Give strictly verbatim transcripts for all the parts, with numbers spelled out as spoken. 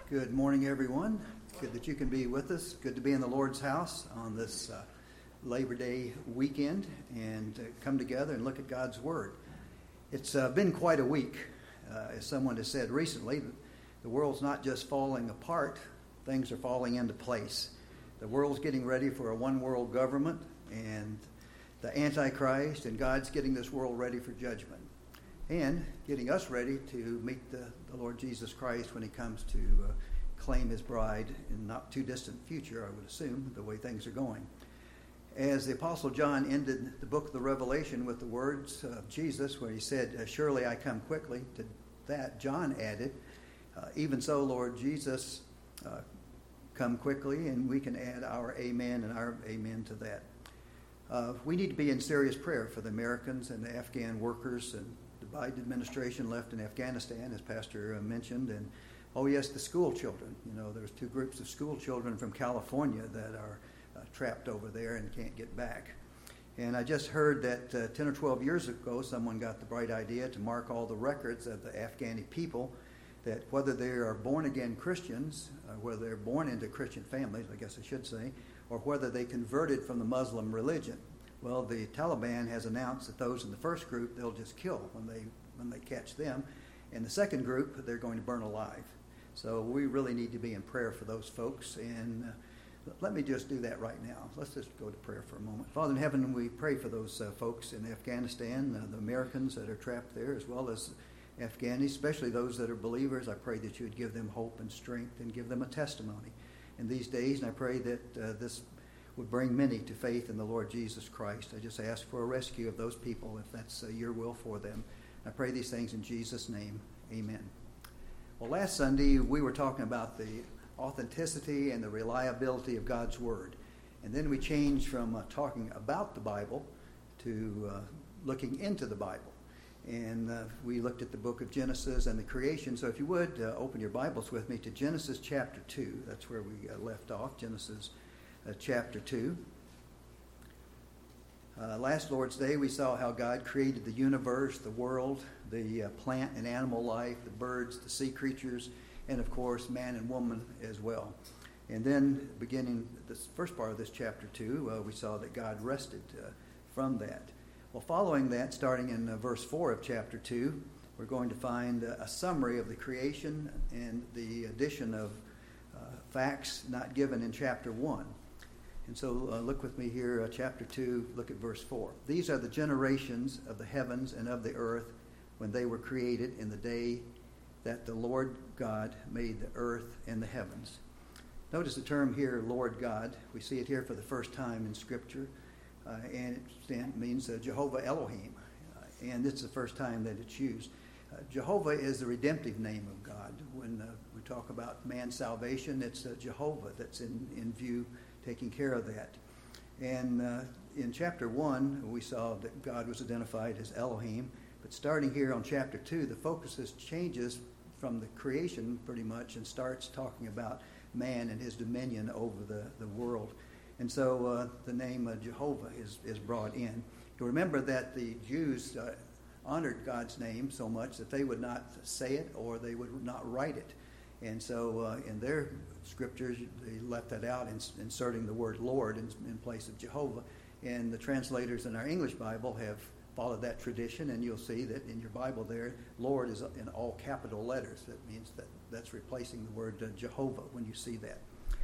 Good morning, everyone. Good that you can be with us. Good to be in the Lord's house on this uh, Labor Day weekend and uh, come together and look at God's Word. It's uh, been quite a week. Uh, as someone has said recently, the world's not just falling apart, things are falling into place. The world's getting ready for a one-world government and the Antichrist, and God's getting this world ready for judgment and getting us ready to meet the, the Lord Jesus Christ when he comes to uh, claim his bride in not too distant future, I would assume, the way things are going. As the Apostle John ended the book of the Revelation with the words of Jesus, where he said, "Surely I come quickly," to that John added, uh, "Even so, Lord Jesus, uh, come quickly," and we can add our amen and our amen to that. Uh, we need to be in serious prayer for the Americans and the Afghan workers and the Biden administration left in Afghanistan, as Pastor uh, mentioned, and oh yes, the school children. You know, there's two groups of school children from California that are uh, trapped over there and can't get back. And I just heard that uh, ten or twelve years ago, someone got the bright idea to mark all the records of the Afghani people, that whether they are born-again Christians, uh, whether they're born into Christian families, I guess I should say, or whether they converted from the Muslim religion. Well, the Taliban has announced that those in the first group they'll just kill when they when they catch them. And the second group, they're going to burn alive. So we really need to be in prayer for those folks. And uh, let me just do that right now. Let's just go to prayer for a moment. Father in heaven, we pray for those uh, folks in Afghanistan, uh, the Americans that are trapped there, as well as Afghanis, especially those that are believers. I pray that you would give them hope and strength and give them a testimony in these days. And I pray that uh, this would bring many to faith in the Lord Jesus Christ. I just ask for a rescue of those people if that's uh, your will for them. I pray these things in Jesus' name. Amen. Well, last Sunday we were talking about the authenticity and the reliability of God's Word. And then we changed from uh, talking about the Bible to uh, looking into the Bible. And uh, we looked at the book of Genesis and the creation. So if you would, uh, open your Bibles with me to Genesis chapter two. That's where we uh, left off, Genesis uh, chapter two. Uh, last Lord's Day, we saw how God created the universe, the world, the uh, plant and animal life, the birds, the sea creatures, and of course, man and woman as well. And then, beginning this first part of this chapter two, uh, we saw that God rested uh, from that. Well, following that, starting in uh, verse four of chapter two, we're going to find uh, a summary of the creation and the addition of uh, facts not given in chapter one. And so uh, look with me here, uh, chapter two, look at verse four. "These are the generations of the heavens and of the earth when they were created in the day that the Lord God made the earth and the heavens." Notice the term here, Lord God. We see it here for the first time in Scripture. Uh, and it stand, means uh, Jehovah Elohim. Uh, and it's the first time that it's used. Uh, Jehovah is the redemptive name of God. When uh, we talk about man's salvation, it's uh, Jehovah that's in, in view, taking care of that. And uh, in chapter one, we saw that God was identified as Elohim. But starting here on chapter two, the focus is changes from the creation pretty much and starts talking about man and his dominion over the, the world. And so uh, the name uh, Jehovah is, is brought in. You remember that the Jews uh, honored God's name so much that they would not say it or they would not write it. And so uh, in their scriptures, they left that out, ins- inserting the word Lord in, in place of Jehovah. And the translators in our English Bible have followed that tradition, and you'll see that in your Bible there, Lord is in all capital letters. That means that that's replacing the word uh, Jehovah when you see that.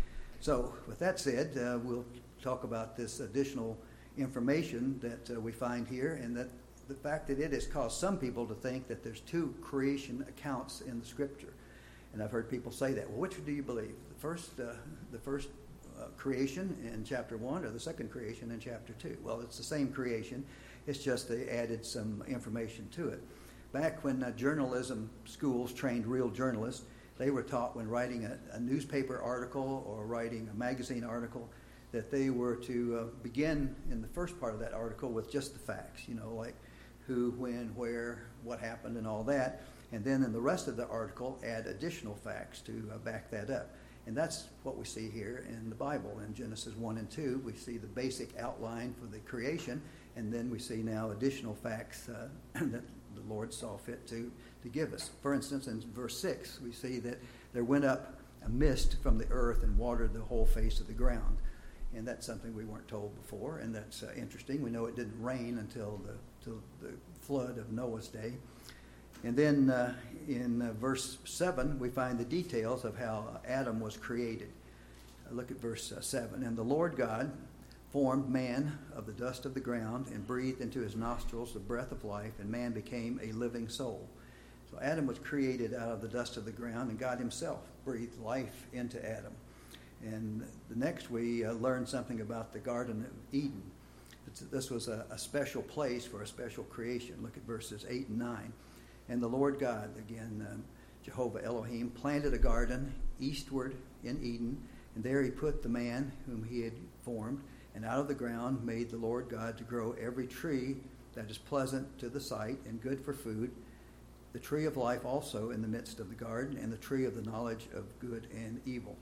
So with that said, uh, we'll talk about this additional information that uh, we find here, and that the fact that it has caused some people to think that there's two creation accounts in the Scripture. And I've heard people say that. Well, which do you believe? The first, uh, the first uh, creation in chapter one or the second creation in chapter two? Well, it's the same creation. It's just they added some information to it. Back when uh, journalism schools trained real journalists, they were taught when writing a, a newspaper article or writing a magazine article that they were to uh, begin in the first part of that article with just the facts, you know, like who, when, where, what happened, and all that. And then in the rest of the article, add additional facts to uh, back that up. And that's what we see here in the Bible. In Genesis one and two, we see the basic outline for the creation, and then we see now additional facts uh, that the Lord saw fit to, to give us. For instance, in verse six, we see that there went up a mist from the earth and watered the whole face of the ground. And that's something we weren't told before, and that's uh, interesting. We know it didn't rain until the, till the flood of Noah's day. And then uh, in uh, verse seven, we find the details of how Adam was created. Uh, look at verse uh, seven. And the Lord God formed man of the dust of the ground and breathed into his nostrils the breath of life, and man became a living soul. So Adam was created out of the dust of the ground, and God himself breathed life into Adam. And the next we uh, learn something about the Garden of Eden. It's, this was a, a special place for a special creation. Look at verses eight and nine. And the Lord God, again, um, Jehovah Elohim, planted a garden eastward in Eden, and there he put the man whom he had formed, and out of the ground made the Lord God to grow every tree that is pleasant to the sight and good for food, the tree of life also in the midst of the garden, and the tree of the knowledge of good and evil.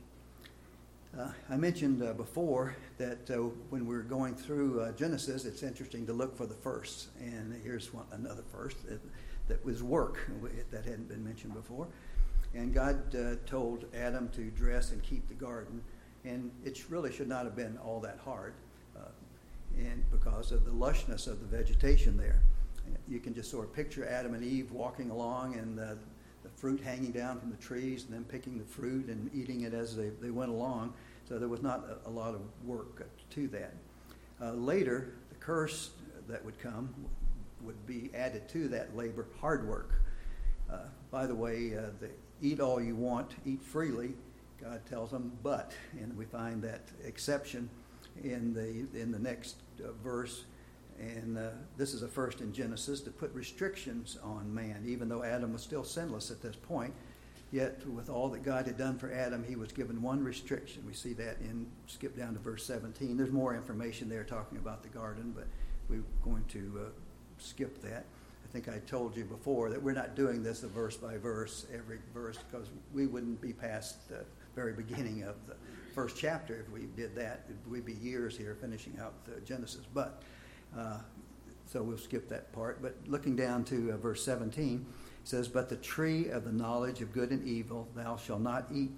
Uh, I mentioned uh, before that uh, when we're going through uh, Genesis, it's interesting to look for the firsts. And here's one, another first that, that was work that hadn't been mentioned before. And God uh, told Adam to dress and keep the garden. And it really should not have been all that hard uh, and because of the lushness of the vegetation there. You can just sort of picture Adam and Eve walking along and uh, the fruit hanging down from the trees, and then picking the fruit and eating it as they, they went along. So there was not a, a lot of work to that. Uh, later, the curse that would come would be added to that labor, hard work. Uh, by the way, uh, the eat all you want, eat freely, God tells them, but, and we find that exception in the in the next uh, verse. And uh, this is a first in Genesis to put restrictions on man, even though Adam was still sinless at this point. Yet, with all that God had done for Adam, he was given one restriction. We see that in, skip down to verse seventeen. There's more information there talking about the garden, but we're going to uh, skip that. I think I told you before that we're not doing this a verse by verse, every verse, because we wouldn't be past the very beginning of the first chapter if we did that. We'd be years here finishing out the Genesis. But Uh, so we'll skip that part. But looking down to uh, verse seventeen, it says, "But the tree of the knowledge of good and evil, thou shalt not eat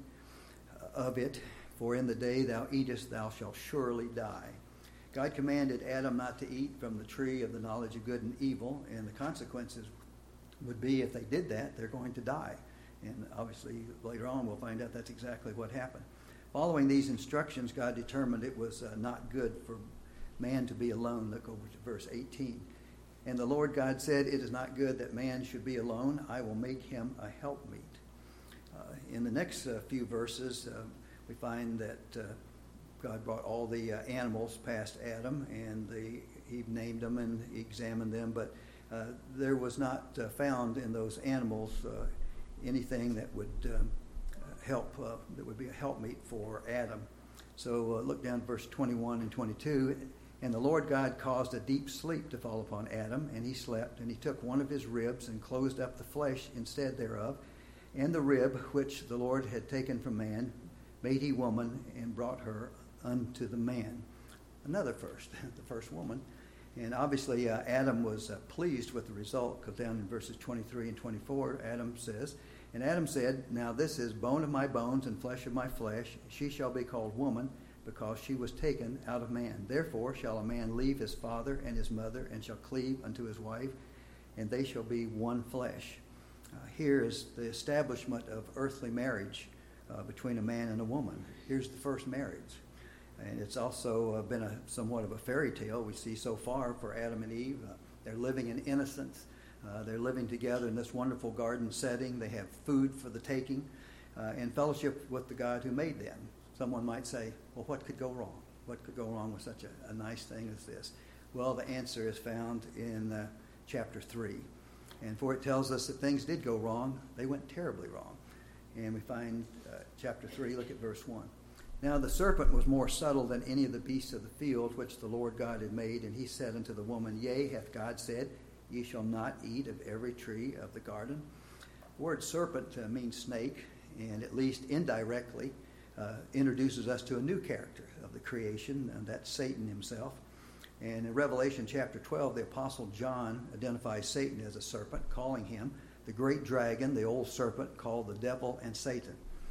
of it, for in the day thou eatest, thou shalt surely die." God commanded Adam not to eat from the tree of the knowledge of good and evil, and the consequences would be, if they did that, they're going to die. And obviously, later on, we'll find out that's exactly what happened. Following these instructions, God determined it was uh, not good for man to be alone. Look over to verse eighteen. "And the Lord God said, It is not good that man should be alone. I will make him a helpmeet." Uh, in the next uh, few verses, uh, we find that uh, God brought all the uh, animals past Adam, and the, he named them and examined them. But uh, there was not uh, found in those animals uh, anything that would um, help, uh, that would be a helpmeet for Adam. So uh, look down at verse twenty-one and twenty-two. "And the Lord God caused a deep sleep to fall upon Adam, and he slept. And he took one of his ribs and closed up the flesh instead thereof. And the rib which the Lord had taken from man made he woman, and brought her unto the man." Another first, the first woman. And obviously uh, Adam was uh, pleased with the result, because down in verses twenty-three and twenty-four, Adam says, "And Adam said, Now this is bone of my bones and flesh of my flesh. She shall be called woman, because she was taken out of man. Therefore shall a man leave his father and his mother, and shall cleave unto his wife, and they shall be one flesh." Uh, here is the establishment of earthly marriage uh, between a man and a woman. Here's the first marriage. And it's also uh, been a somewhat of a fairy tale we see so far for Adam and Eve. Uh, they're living in innocence. Uh, they're living together in this wonderful garden setting. They have food for the taking uh, and fellowship with the God who made them. Someone might say, well, what could go wrong? What could go wrong with such a, a nice thing as this? Well, the answer is found in uh, chapter three. And for it tells us that things did go wrong. They went terribly wrong. And we find uh, chapter three, look at verse one. "Now the serpent was more subtle than any of the beasts of the field which the Lord God had made. And he said unto the woman, Yea, hath God said, Ye shall not eat of every tree of the garden." The word serpent uh, means snake, and at least indirectly uh, introduces us to a new character of the creation, and that's Satan himself. And in Revelation chapter twelve, the Apostle John identifies Satan as a serpent, calling him the great dragon, the old serpent called the devil and Satan. The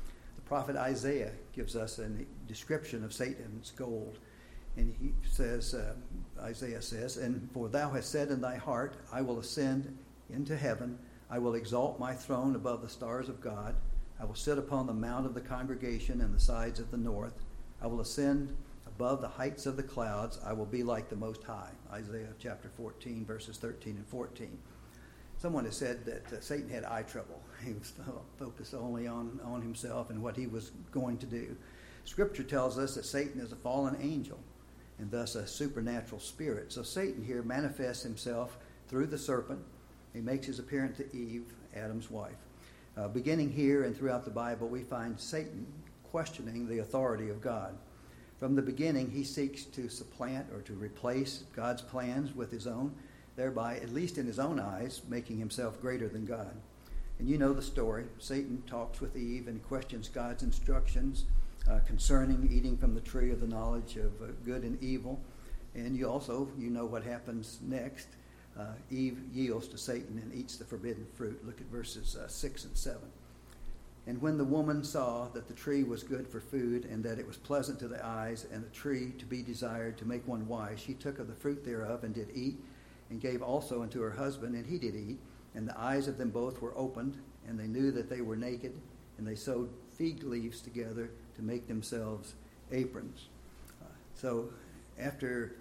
The prophet Isaiah gives us a description of Satan's gold. And he says, uh, Isaiah says, "And for thou hast said in thy heart, I will ascend into heaven. I will exalt my throne above the stars of God. I will sit upon the mount of the congregation in the sides of the north. I will ascend above the heights of the clouds. I will be like the Most High." Isaiah chapter fourteen, verses thirteen and fourteen. Someone has said that uh, Satan had eye trouble. He was focused only on, on himself and what he was going to do. Scripture tells us that Satan is a fallen angel and thus a supernatural spirit. So Satan here manifests himself through the serpent. He makes his appearance to Eve, Adam's wife. Uh, beginning here and throughout the Bible, we find Satan questioning the authority of God. From the beginning, he seeks to supplant or to replace God's plans with his own, thereby, at least in his own eyes, making himself greater than God. And you know the story. Satan talks with Eve and questions God's instructions uh, concerning eating from the tree of the knowledge of uh, good and evil. And you also, you know what happens next. Uh, Eve yields to Satan and eats the forbidden fruit. Look at verses uh, six and seven. "And when the woman saw that the tree was good for food, and that it was pleasant to the eyes, and a tree to be desired to make one wise, she took of the fruit thereof and did eat, and gave also unto her husband, and he did eat. And the eyes of them both were opened, and they knew that they were naked, and they sewed fig leaves together to make themselves aprons." Uh, so after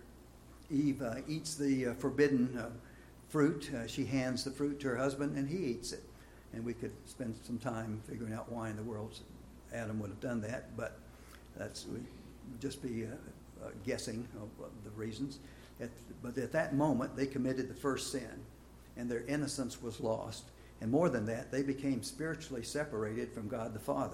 Eve uh, eats the uh, forbidden uh, fruit, uh, she hands the fruit to her husband, and he eats it. And we could spend some time figuring out why in the world Adam would have done that, but that's would just be uh, uh, guessing of, of the reasons. At, but at that moment, they committed the first sin, and their innocence was lost. And more than that, they became spiritually separated from God the Father.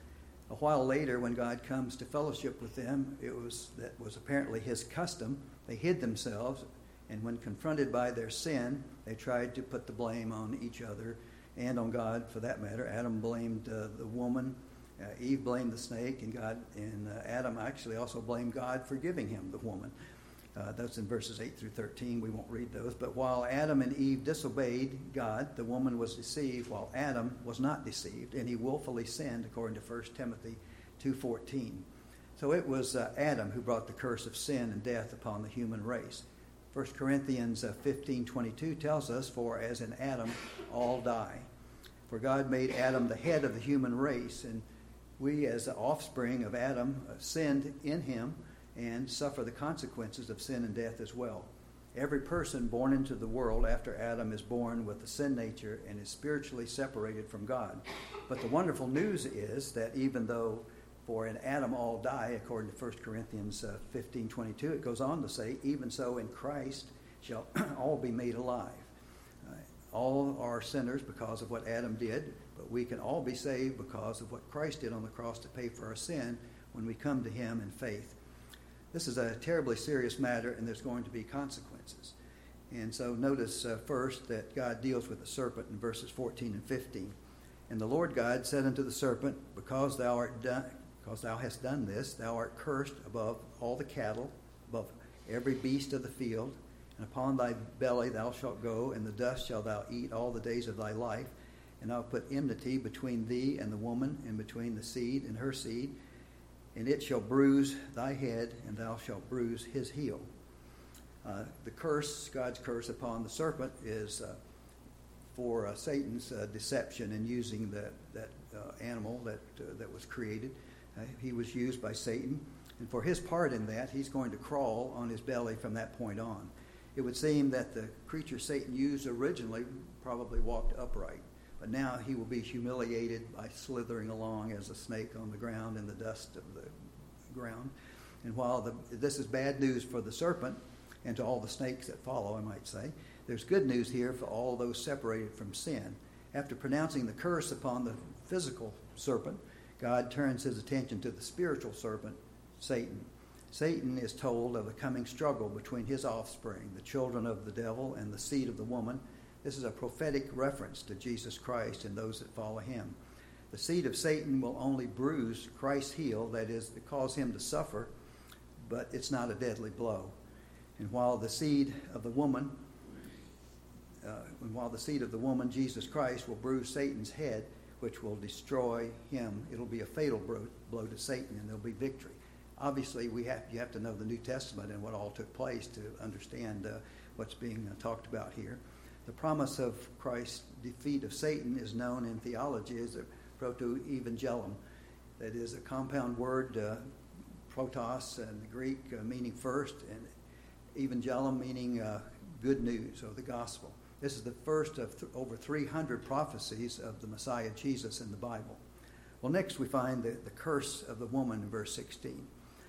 A while later, when God comes to fellowship with them, it was that was apparently his custom. They hid themselves, and when confronted by their sin, they tried to put the blame on each other and on God, for that matter. Adam blamed uh, the woman, uh, Eve blamed the snake, and God and uh, Adam actually also blamed God for giving him the woman. Uh, that's in verses eight through thirteen. We won't read those. But while Adam and Eve disobeyed God, the woman was deceived, while Adam was not deceived, and he willfully sinned, according to First Timothy two fourteen. So it was uh, Adam who brought the curse of sin and death upon the human race. First Corinthians fifteen twenty-two tells us, "For as in Adam all die." For God made Adam the head of the human race, and we as the offspring of Adam uh, sinned in him and suffer the consequences of sin and death as well. Every person born into the world after Adam is born with the sin nature and is spiritually separated from God. But the wonderful news is that even though for in Adam all die, according to First Corinthians fifteen twenty-two, it goes on to say, "Even so in Christ shall all be made alive." Uh, all are sinners because of what Adam did, but we can all be saved because of what Christ did on the cross to pay for our sin when we come to him in faith. This is a terribly serious matter, and there's going to be consequences. And so notice uh, first that God deals with the serpent in verses fourteen and fifteen. "And the Lord God said unto the serpent, Because thou art done, because thou hast done this, thou art cursed above all the cattle, above every beast of the field, and upon thy belly thou shalt go, and the dust shalt thou eat all the days of thy life. And I'll put enmity between thee and the woman, and between the seed and her seed. And it shall bruise thy head, and thou shalt bruise his heel." Uh, the curse, God's curse upon the serpent, is uh, for uh, Satan's uh, deception in using that that uh, animal that uh, that was created. Uh, he was used by Satan, and for his part in that, he's going to crawl on his belly from that point on. It would seem that the creature Satan used originally probably walked upright. But now he will be humiliated by slithering along as a snake on the ground in the dust of the ground. And while the, this is bad news for the serpent and to all the snakes that follow, I might say, there's good news here for all those separated from sin. After pronouncing the curse upon the physical serpent, God turns his attention to the spiritual serpent, Satan. Satan is told of the coming struggle between his offspring, the children of the devil, and the seed of the woman. This is a prophetic reference to Jesus Christ and those that follow him. The seed of Satan will only bruise Christ's heel, that is, cause him to suffer, but it's not a deadly blow. And while the seed of the woman, uh, and while the seed of the woman, Jesus Christ, will bruise Satan's head, which will destroy him. It'll be a fatal blow to Satan, and there'll be victory. Obviously, we have you have to know the New Testament and what all took place to understand uh, what's being uh, talked about here. The promise of Christ's defeat of Satan is known in theology as a proto-evangelium. That is a compound word, uh, protos in the Greek, uh, meaning first, and evangelium meaning uh, good news or the gospel. This is the first of th- over three hundred prophecies of the Messiah Jesus in the Bible. Well, next we find the, the curse of the woman in verse sixteen.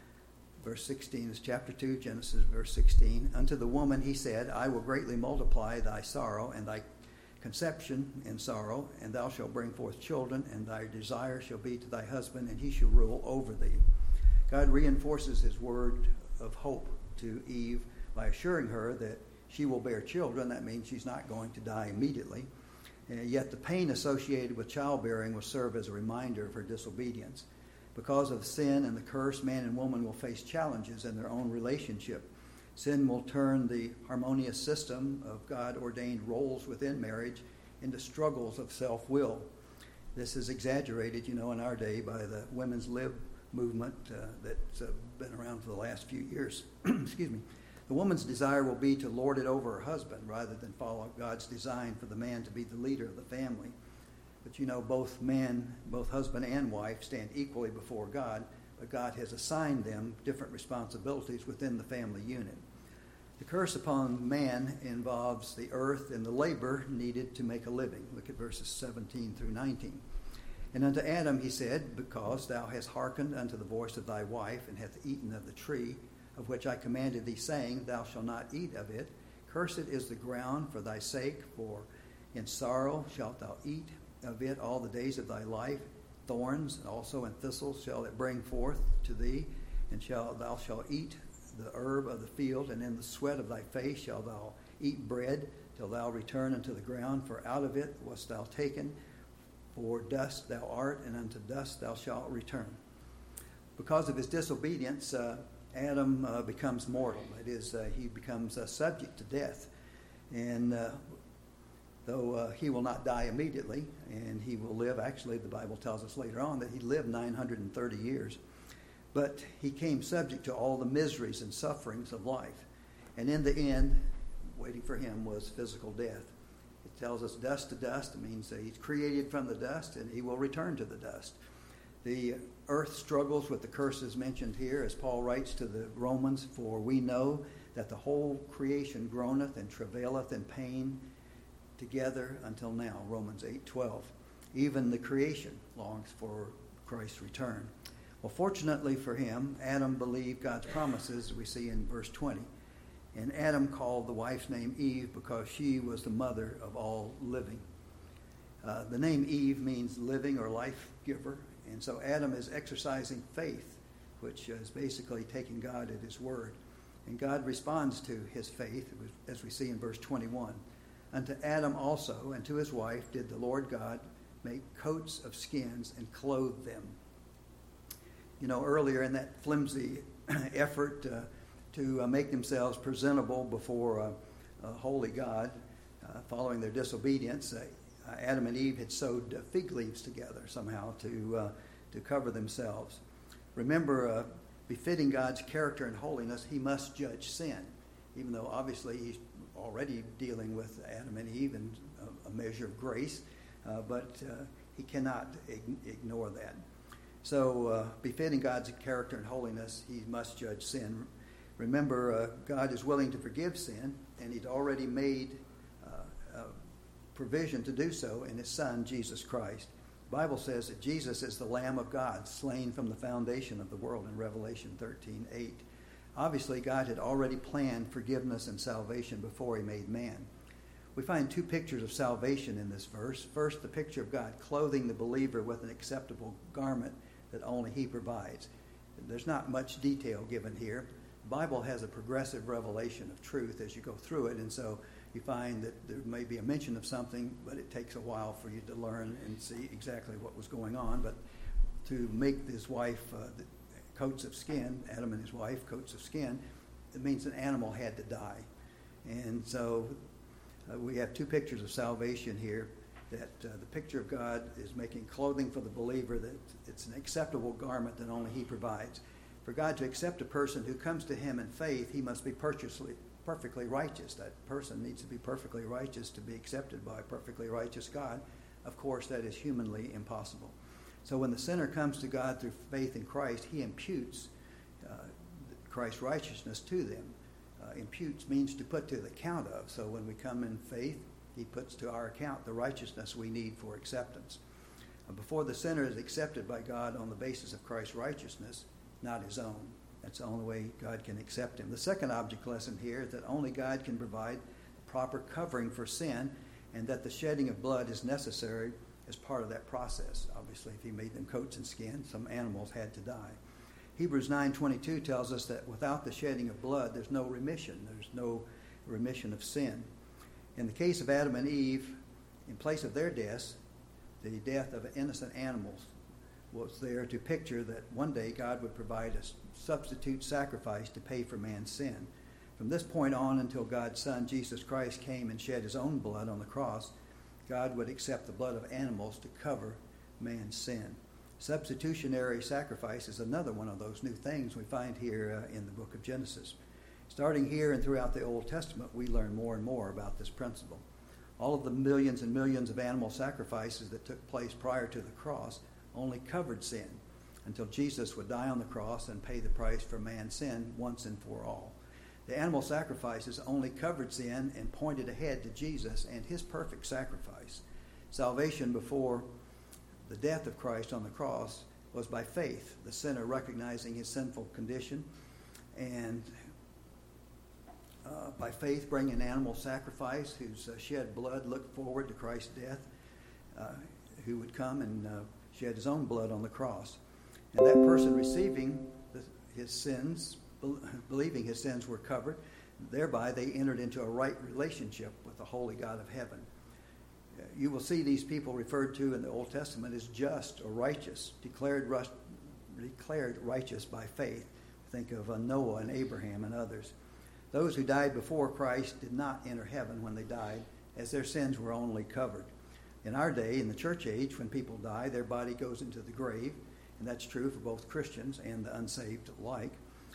Verse sixteen is chapter two, Genesis, verse sixteen. Unto the woman he said, I will greatly multiply thy sorrow and thy conception in sorrow, and thou shalt bring forth children, and thy desire shall be to thy husband, and he shall rule over thee. God reinforces his word of hope to Eve by assuring her that she will bear children. That means she's not going to die immediately. And yet the pain associated with childbearing will serve as a reminder of her disobedience. Because of sin and the curse, man and woman will face challenges in their own relationship. Sin will turn the harmonious system of God-ordained roles within marriage into struggles of self-will. This is exaggerated, you know, in our day by the women's lib movement uh, that's uh, been around for the last few years. Excuse me. The woman's desire will be to lord it over her husband rather than follow God's design for the man to be the leader of the family. But you know, both men, both husband and wife, stand equally before God, but God has assigned them different responsibilities within the family unit. The curse upon man involves the earth and the labor needed to make a living. Look at verses seventeen through nineteen. And unto Adam he said, because thou hast hearkened unto the voice of thy wife, and hast eaten of the tree of which I commanded thee, saying, thou shalt not eat of it. Cursed is the ground for thy sake, for in sorrow shalt thou eat of it all the days of thy life. Thorns also and thistles shall it bring forth to thee, and shall thou shalt eat the herb of the field, and in the sweat of thy face shalt thou eat bread, till thou return unto the ground, for out of it wast thou taken. For dust thou art, and unto dust thou shalt return. Because of his disobedience, uh, Adam uh, becomes mortal. That is, uh, he becomes uh, subject to death. And uh, though uh, he will not die immediately, and he will live, actually the Bible tells us later on that he lived nine hundred thirty years, but he came subject to all the miseries and sufferings of life. And in the end, waiting for him was physical death. It tells us dust to dust. It means that he's created from the dust, and he will return to the dust. The earth struggles with the curses mentioned here, as Paul writes to the Romans, for we know that the whole creation groaneth and travaileth in pain together until now, Romans eight twelve. Even the creation longs for Christ's return. Well, fortunately for him, Adam believed God's promises, we see in verse twenty. And Adam called the wife's name Eve because she was the mother of all living. Uh, the name Eve means living or life giver. And so Adam is exercising faith, which is basically taking God at his word. And God responds to his faith, as we see in verse twenty-one. Unto Adam also and to his wife did the Lord God make coats of skins and clothe them. You know, earlier in that flimsy effort uh, to uh, make themselves presentable before uh, a holy God, uh, following their disobedience, uh, uh, Adam and Eve had sewed uh, fig leaves together somehow to uh, to cover themselves. Remember, uh, befitting God's character and holiness, he must judge sin, even though obviously he's already dealing with Adam and Eve in a, a measure of grace, uh, but uh, he cannot ig- ignore that. So, uh, befitting God's character and holiness, he must judge sin. Remember, uh, God is willing to forgive sin, and he'd already made uh, uh, provision to do so in his Son, Jesus Christ. The Bible says that Jesus is the Lamb of God, slain from the foundation of the world in Revelation thirteen eight. Obviously, God had already planned forgiveness and salvation before he made man. We find two pictures of salvation in this verse. First, the picture of God clothing the believer with an acceptable garment that only he provides. There's not much detail given here. The Bible has a progressive revelation of truth as you go through it, and so you find that there may be a mention of something, but it takes a while for you to learn and see exactly what was going on. But to make his wife uh, the coats of skin, Adam and his wife, coats of skin, it means an animal had to die. And so uh, we have two pictures of salvation here, that uh, the picture of God is making clothing for the believer, that it's an acceptable garment that only he provides. For God to accept a person who comes to him in faith, he must be perfectly, perfectly righteous. That person needs to be perfectly righteous to be accepted by a perfectly righteous God. Of course, that is humanly impossible. So when the sinner comes to God through faith in Christ, he imputes uh, Christ's righteousness to them. Uh, imputes means to put to the account of. So when we come in faith, he puts to our account the righteousness we need for acceptance. Uh, before the sinner is accepted by God on the basis of Christ's righteousness, not his own. That's the only way God can accept him. The second object lesson here is that only God can provide proper covering for sin, and that the shedding of blood is necessary as part of that process. Obviously, if he made them coats and skin, some animals had to die. Hebrews nine twenty-two tells us that without the shedding of blood, there's no remission. There's no remission of sin. In the case of Adam and Eve, in place of their deaths, the death of innocent animals was there to picture that one day God would provide a substitute sacrifice to pay for man's sin. From this point on until God's Son, Jesus Christ, came and shed his own blood on the cross, God would accept the blood of animals to cover man's sin. Substitutionary sacrifice is another one of those new things we find here uh, in the book of Genesis. Starting here and throughout the Old Testament, we learn more and more about this principle. All of the millions and millions of animal sacrifices that took place prior to the cross only covered sin until Jesus would die on the cross and pay the price for man's sin once and for all. The animal sacrifices only covered sin and pointed ahead to Jesus and his perfect sacrifice. Salvation before the death of Christ on the cross was by faith, the sinner recognizing his sinful condition, and uh, by faith bringing an animal sacrifice whose uh, shed blood looked forward to Christ's death, uh, who would come and uh, shed his own blood on the cross. And that person receiving the, his sins, believing his sins were covered, thereby they entered into a right relationship with the holy God of heaven. You will see these people referred to in the Old Testament as just or righteous, declared, declared righteous by faith. Think of uh, Noah and Abraham and others. Those who died before Christ did not enter heaven when they died, as their sins were only covered. In our day, in the church age, when people die, their body goes into the grave, and that's true for both Christians and the unsaved alike.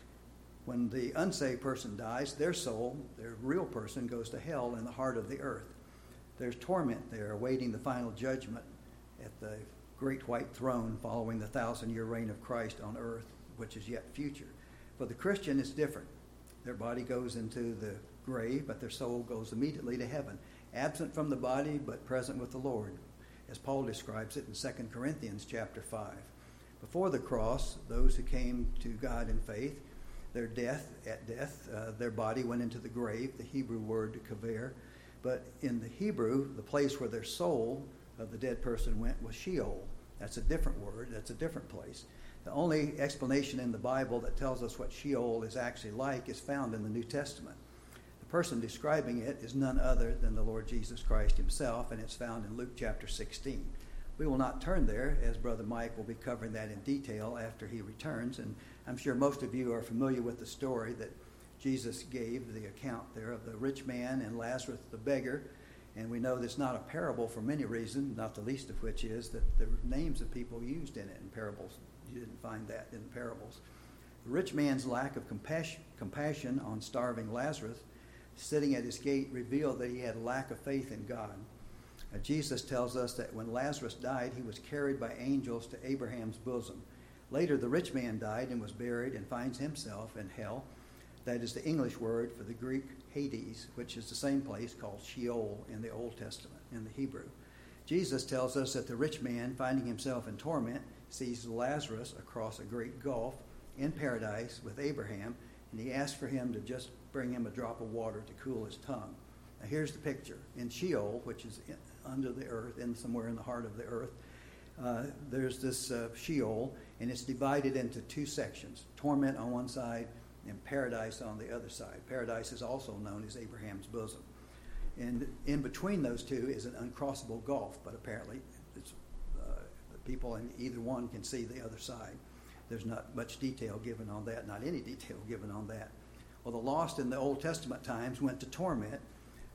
When the unsaved person dies, their soul, their real person, goes to hell in the heart of the earth. There's torment there awaiting the final judgment at the great white throne following the thousand-year reign of Christ on earth, which is yet future. For the Christian, it's different. Their body goes into the grave, but their soul goes immediately to heaven, absent from the body but present with the Lord, as Paul describes it in Second Corinthians chapter five. Before the cross, those who came to God in faith, their death, at death, uh, their body went into the grave, the Hebrew word kaver. But in the Hebrew, the place where their soul of the dead person went was Sheol. That's a different word. That's a different place. The only explanation in the Bible that tells us what Sheol is actually like is found in the New Testament. The person describing it is none other than the Lord Jesus Christ himself, and it's found in Luke chapter sixteen. We will not turn there, as Brother Mike will be covering that in detail after he returns, and I'm sure most of you are familiar with the story that Jesus gave, the account there of the rich man and Lazarus the beggar. And we know that's not a parable for many reasons, not the least of which is that the names of people used in it in parables. You didn't find that in the parables. The rich man's lack of compassion, compassion on starving Lazarus sitting at his gate revealed that he had a lack of faith in God. Uh, Jesus tells us that when Lazarus died, he was carried by angels to Abraham's bosom. Later, the rich man died and was buried and finds himself in hell. That is the English word for the Greek Hades, which is the same place called Sheol in the Old Testament, in the Hebrew. Jesus tells us that the rich man, finding himself in torment, sees Lazarus across a great gulf in paradise with Abraham, and he asks for him to just bring him a drop of water to cool his tongue. Now here's the picture. In Sheol, which is in, under the earth, in somewhere in the heart of the earth, uh, there's this uh, Sheol, and it's divided into two sections, torment on one side and paradise on the other side. Paradise is also known as Abraham's bosom. And in between those two is an uncrossable gulf, but apparently it's, uh, the people in either one can see the other side. There's not much detail given on that, not any detail given on that. Well, the lost in the Old Testament times went to torment,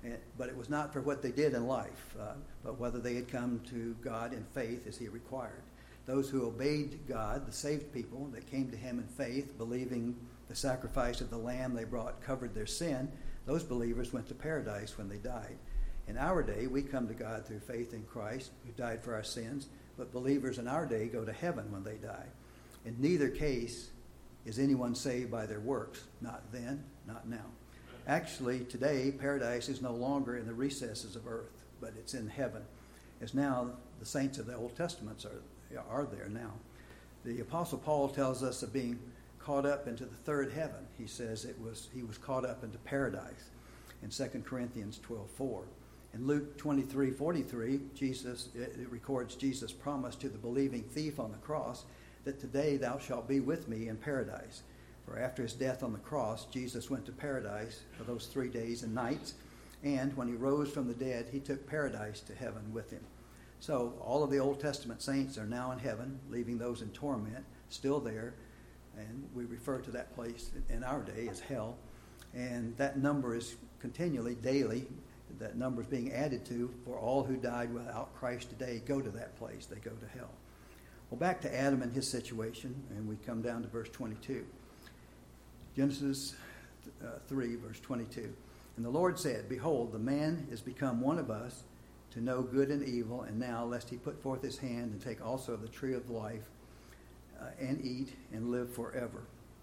And, but it was not for what they did in life, uh, but whether they had come to God in faith as he required. Those who obeyed God, the saved people that came to him in faith, believing the sacrifice of the lamb they brought covered their sin, those believers went to paradise when they died. In our day, we come to God through faith in Christ, who died for our sins, but believers in our day go to heaven when they die. In neither case is anyone saved by their works, not then, not now. Actually, today, paradise is no longer in the recesses of earth, but it's in heaven, as now the saints of the Old Testament are, are there now. The Apostle Paul tells us of being caught up into the third heaven. He says it was he was caught up into paradise in Second Corinthians twelve four. In Luke twenty-three forty-three, Jesus, it records Jesus' promise to the believing thief on the cross that today thou shalt be with me in paradise. For after his death on the cross, Jesus went to paradise for those three days and nights, and when he rose from the dead, he took paradise to heaven with him. So all of the Old Testament saints are now in heaven, leaving those in torment still there, and we refer to that place in our day as hell. And that number is continually, daily, that number is being added to for all who died without Christ today go to that place. They go to hell. Well, back to Adam and his situation, and we come down to verse twenty-two. Genesis uh, three, verse twenty-two. And the Lord said, Behold, the man is become one of us to know good and evil, and now lest he put forth his hand and take also of the tree of life uh, and eat and live forever.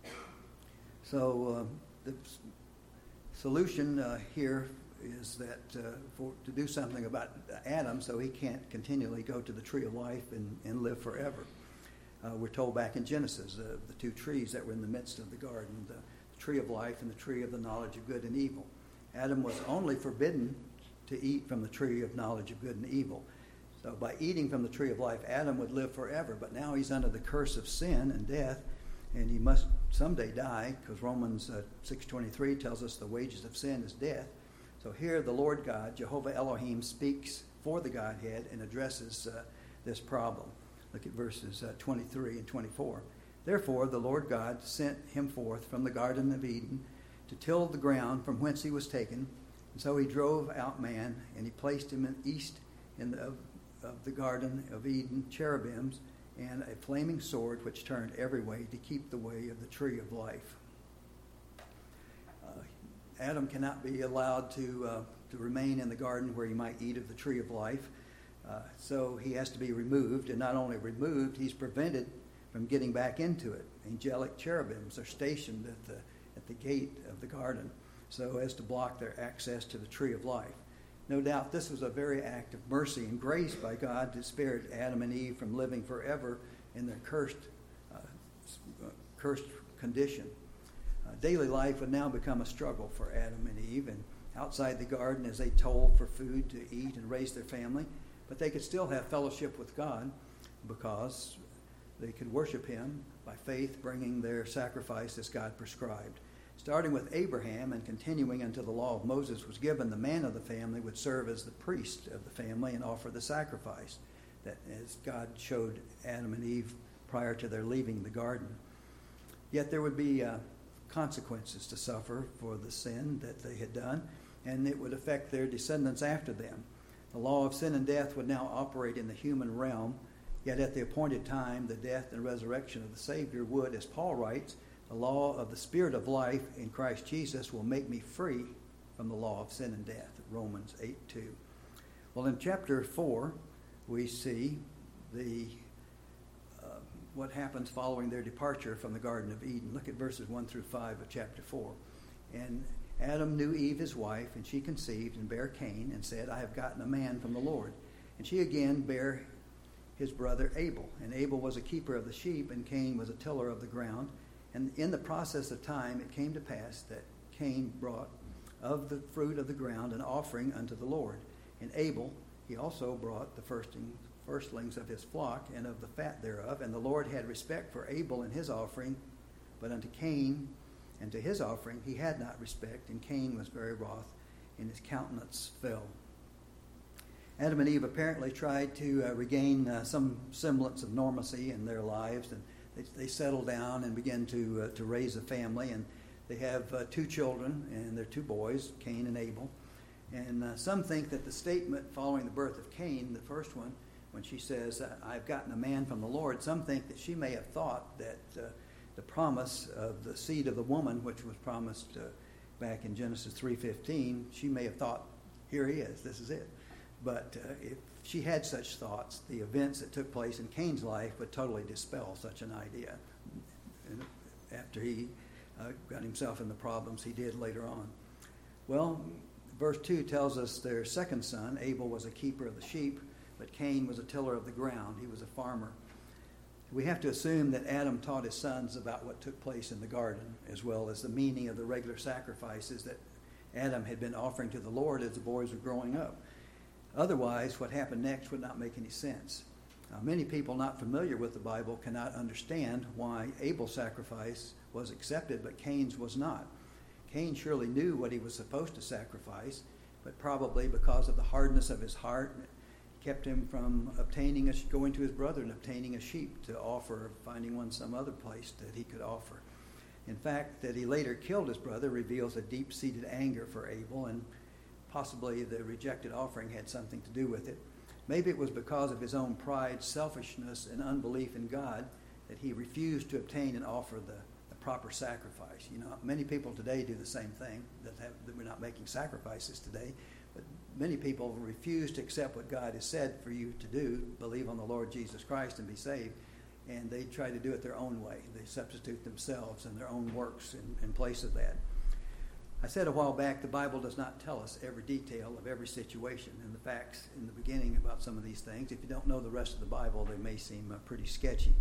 So uh, the s- solution uh, here is that uh, for to do something about Adam so he can't continually go to the tree of life and, and live forever. Uh, we're told back in Genesis, uh, the two trees that were in the midst of the garden, the, the tree of life and the tree of the knowledge of good and evil. Adam was only forbidden to eat from the tree of knowledge of good and evil. So by eating from the tree of life, Adam would live forever, but now he's under the curse of sin and death, and he must someday die, because Romans uh, six twenty-three tells us the wages of sin is death. So here the Lord God, Jehovah Elohim, speaks for the Godhead and addresses uh, this problem. Look at verses uh, twenty-three and twenty-four. Therefore the Lord God sent him forth from the Garden of Eden to till the ground from whence he was taken. And so he drove out man, and he placed him in east in the, of, of the Garden of Eden cherubims and a flaming sword which turned every way to keep the way of the tree of life. Uh, Adam cannot be allowed to uh, to remain in the garden where he might eat of the tree of life. Uh, so he has to be removed, and not only removed, he's prevented from getting back into it. Angelic cherubims are stationed at the at the gate of the garden so as to block their access to the tree of life. No doubt this was a very act of mercy and grace by God to spare Adam and Eve from living forever in their cursed, uh, cursed condition. Uh, daily life would now become a struggle for Adam and Eve, and outside the garden as they toiled for food to eat and raise their family, but they could still have fellowship with God because they could worship him by faith, bringing their sacrifice as God prescribed. Starting with Abraham and continuing until the law of Moses was given, the man of the family would serve as the priest of the family and offer the sacrifice that as God showed Adam and Eve prior to their leaving the garden. Yet there would be uh, consequences to suffer for the sin that they had done, and it would affect their descendants after them. The law of sin and death would now operate in the human realm, yet at the appointed time, the death and resurrection of the Savior would, as Paul writes, the law of the Spirit of life in Christ Jesus will make me free from the law of sin and death, Romans eight two. Well, in chapter four, we see the uh, what happens following their departure from the Garden of Eden. Look at verses one through five of chapter four. And Adam knew Eve his wife, and she conceived and bare Cain, and said, I have gotten a man from the Lord. And she again bare his brother Abel. And Abel was a keeper of the sheep, and Cain was a tiller of the ground. And in the process of time it came to pass that Cain brought of the fruit of the ground an offering unto the Lord. And Abel, he also brought the firsting, firstlings of his flock and of the fat thereof. And the Lord had respect for Abel and his offering, but unto Cain and to his offering he had not respect. And Cain was very wroth, and his countenance fell. Adam and Eve apparently tried to uh, regain uh, some semblance of normalcy in their lives, and They, they settle down and begin to uh, to raise a family, and they have uh, two children, and they're two boys, Cain and Abel. And uh, some think that the statement following the birth of Cain, the first one, when she says, I've gotten a man from the Lord, some think that she may have thought that uh, the promise of the seed of the woman, which was promised uh, back in Genesis three fifteen, she may have thought, here he is, this is it. But uh, if she had such thoughts, the events that took place in Cain's life would totally dispel such an idea. And after he uh, got himself in the problems he did later on. Well, verse two tells us their second son, Abel, was a keeper of the sheep, but Cain was a tiller of the ground. He was a farmer. We have to assume that Adam taught his sons about what took place in the garden, as well as the meaning of the regular sacrifices that Adam had been offering to the Lord as the boys were growing up. Otherwise, what happened next would not make any sense. Uh, many people not familiar with the Bible cannot understand why Abel's sacrifice was accepted, but Cain's was not. Cain surely knew what he was supposed to sacrifice, but probably because of the hardness of his heart, kept him from obtaining a, going to his brother and obtaining a sheep to offer, finding one some other place that he could offer. In fact, that he later killed his brother reveals a deep-seated anger for Abel, and possibly the rejected offering had something to do with it. Maybe it was because of his own pride, selfishness, and unbelief in God that he refused to obtain and offer the, the proper sacrifice. You know, many people today do the same thing, that, have, that we're not making sacrifices today, but many people refuse to accept what God has said for you to do, believe on the Lord Jesus Christ and be saved, and they try to do it their own way. They substitute themselves and their own works in, in place of that. I said a while back, the Bible does not tell us every detail of every situation and the facts in the beginning about some of these things. If you don't know the rest of the Bible, they may seem uh, pretty sketchy.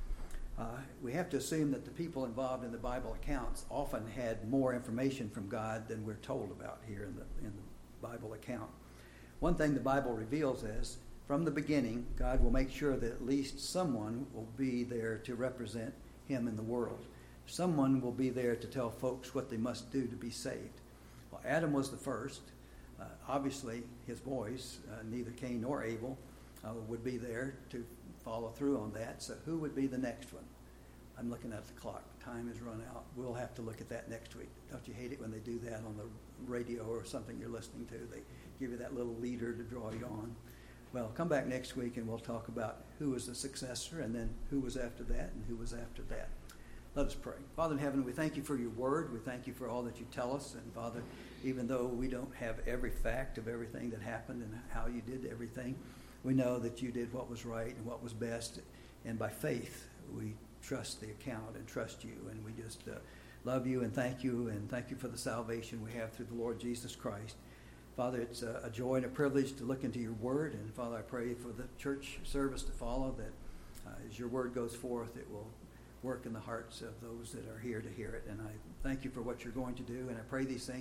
Uh, we have to assume that the people involved in the Bible accounts often had more information from God than we're told about here in the, in the Bible account. One thing the Bible reveals is, from the beginning, God will make sure that at least someone will be there to represent him in the world. Someone will be there to tell folks what they must do to be saved. Well, Adam was the first. Uh, obviously, his boys, uh, neither Cain nor Abel, uh, would be there to follow through on that. So who would be the next one? I'm looking at the clock. Time has run out. We'll have to look at that next week. Don't you hate it when they do that on the radio or something you're listening to? They give you that little leader to draw you on. Well, come back next week and we'll talk about who was the successor and then who was after that and who was after that. Let us pray. Father in heaven, we thank you for your word. We thank you for all that you tell us. And Father, even though we don't have every fact of everything that happened and how you did everything, we know that you did what was right and what was best. And by faith, we trust the account and trust you. And we just uh, love you and thank you. And thank you for the salvation we have through the Lord Jesus Christ. Father, it's a, a joy and a privilege to look into your word. And Father, I pray for the church service to follow, that uh, as your word goes forth, it will work in the hearts of those that are here to hear it. And I thank you for what you're going to do. And I pray these things